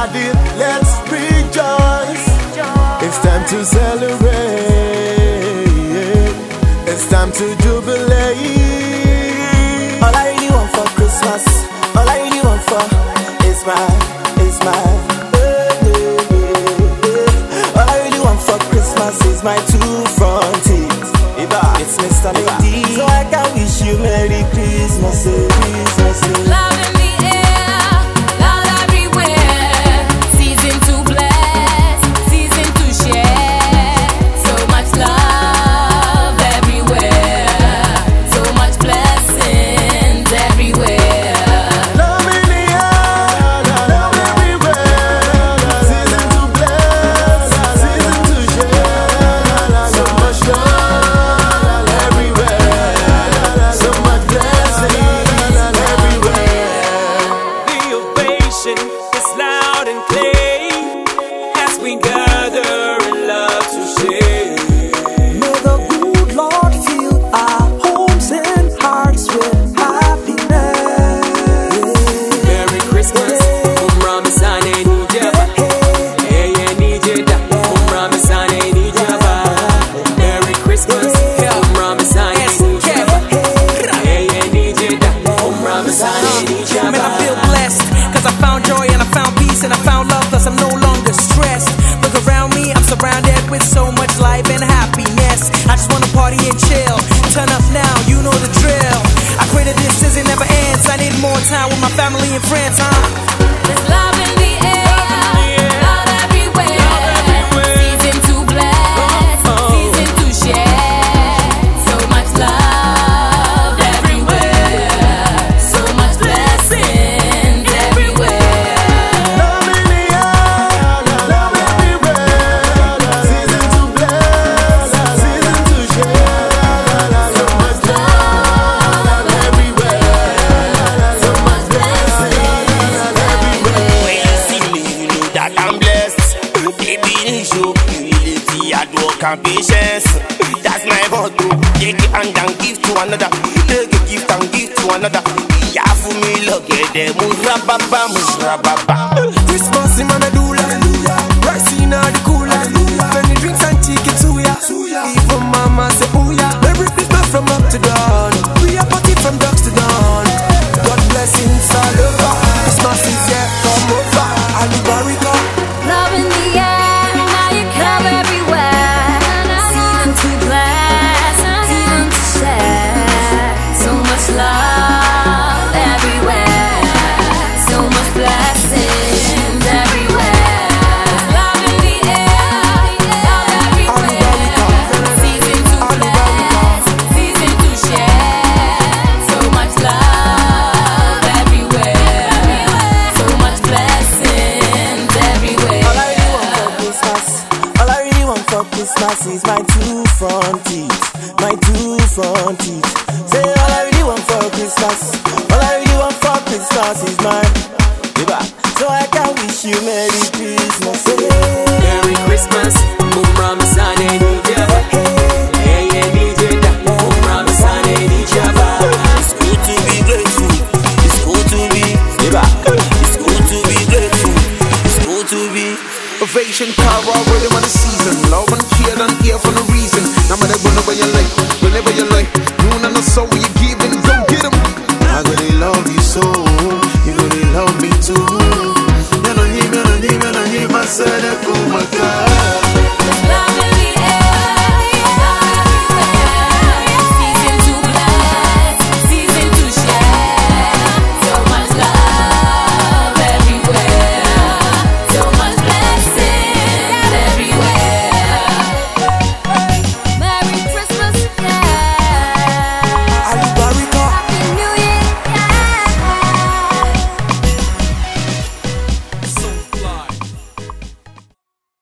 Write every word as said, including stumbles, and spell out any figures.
everybody, let's rejoice. It's time to celebrate. It's time to jubilate. All I really want for Christmas, all I really want for is my, is my. All I really want for Christmas is my two front teeth. It's Mister Lady, so I can wish you Merry Christmas, Christmas. Love in the air, love everywhere. Season to bless, season to share. So much love everywhere, so much blessings everywhere. Love in the air, love everywhere. Season to bless, season to share. So much love everywhere, so much blessings everywhere. The ovation is loud and clear as we gather in love to share. May the good Lord fill our homes and hearts with happiness. Merry Christmas, Umramisane Nijaba. Hey, yeah, Nijada, Umramisane Nijaba. Merry Christmas, Umramisane Nijaba. Hey, yeah, Nijada, Umramisane Nijaba. Man, I feel blessed, cause I found joy and I found peace and I found love, thus I'm no longer stressed. Look around me, I'm surrounded with so much life and happiness. I just wanna party and chill. Turn up now, you know the drill. I pray that this season never ends. I need more time with my family and friends, huh? There's love in the air, love everywhere. Season to bless, season to share. So much love everywhere, so much blessings everywhere. Love in the air, love everywhere. Season to bless, season to share. So much love everywhere, so much blessings everywhere. When you see me, you know that I'm blessed. Baby, you show humility, hard work and patience. That's my motto. Take it and then give to another. Take a gift and give to another. Yeah, for me, look at them. Murababa, murababa. Christmas in my medulla, rice in the cooler, many drinks and chicken suya. Even mama say ooh yeah. Merry Christmas from up to dawn. We are party from dusk to dawn. God blessings all over. Christmas is here, come over. Alubarika. Love in the air, love everywhere. Season to bless, season to share. So much love everywhere, so much blessings everywhere. Love in the air, love everywhere. Season to bless, season to share. So much love everywhere, so much blessings everywhere. All I really want for Christmas, all I really want for Christmas is my two front teeth, my two front teeth. Say all I really want for Christmas, all I really want for Christmas is my, so I can wish you Merry Christmas. Merry Christmas, Umramisane Nijaba. Hey, yeah, Nijada, Umramisane Nijaba. It's good to be grateful. It's good to be. It's good to be grateful. It's good to be. Ovation, power, rhythm,